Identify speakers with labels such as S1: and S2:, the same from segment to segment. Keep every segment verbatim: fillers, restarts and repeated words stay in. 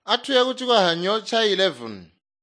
S1: Athuye kuchikahanyo cha eleven.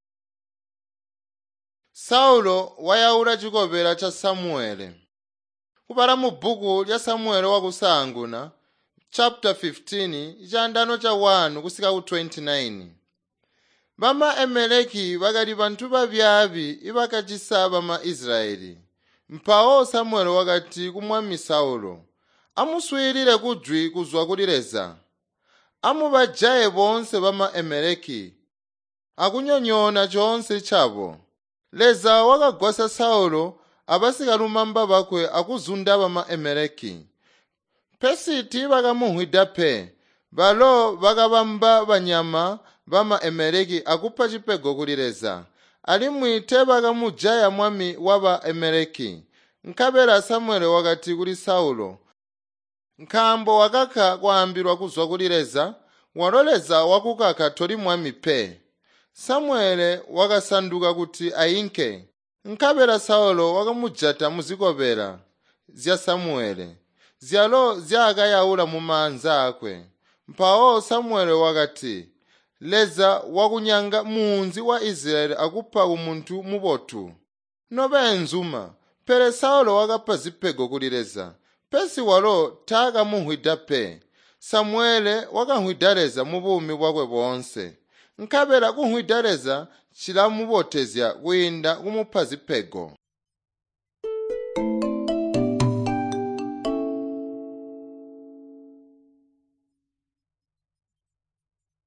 S1: Saulo wayaula chikopera cha Samuele. Kupala mu buku lya Samuele wakusanguna chapter fifteen chandano cha one kusika ku twenty-nine. Bama Emeleki bakali bantu babyabi ibakachisa bama Israeli. Mpawo Samuele wakati kumwami Saulo amuswirire kujwi kuzwa kulireza. Amubajaye bonse bama Emeleki akunyonyona chonse chabo. Leza wakagwasa Saulo abasikalumamba bakwe akuzunda bama Emeleki. Pesiti bakamuhwida pe balo bakabamba banyama bama Emeleki akupa chipego kulireza. Ali mwite bakamujaya mwami waba Emeleki. Nkabera Samuele wakati kuli Saulo, nkambo wakaka kwambirwa kuzwa kulireza, waloleza wakukaka toli mwami pe. Samuele wakasanduka kuti ayinke. Nkabera Saulo wakamujata muzikopera zya Samuele. Zyalo zyakayaula mumanza akwe. Mpawo Samuele wakati, leza wakunyanga munzi wa Israeli akupa umuntu mubotu. Nobe enzuma, pere Saulo wakapa zipego kulireza. Pesi walo taka muhwida pe. Samuele wakamhwidaleza mubumi bwakwe bonse. Nkabera kuhwidaleza chilamubotezya kwinda kumupa zipego.